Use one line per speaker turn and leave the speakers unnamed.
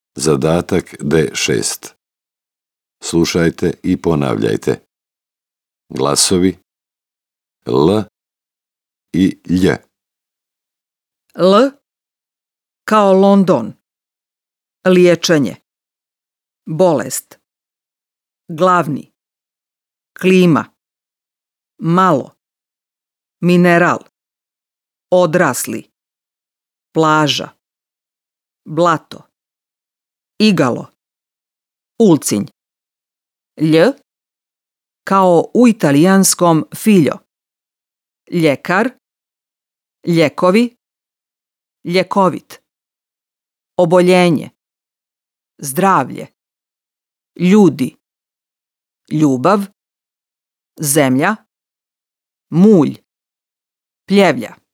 Zadatak D6. Slušajte i ponavljajte. Glasovi L i Lj.
L kao London. Liječenje. Bolest. Glavni. Klima. Malo. Mineral. Odrasli. Plaža. Blato. Igalo. Ulcinj. Lj kao u italijanskom figlio. Ljekar. Ljekovi. Ljekovit. Oboljenje. Zdravlje. Ljudi. Ljubav. Zemlja. Mulj. Pljevlja.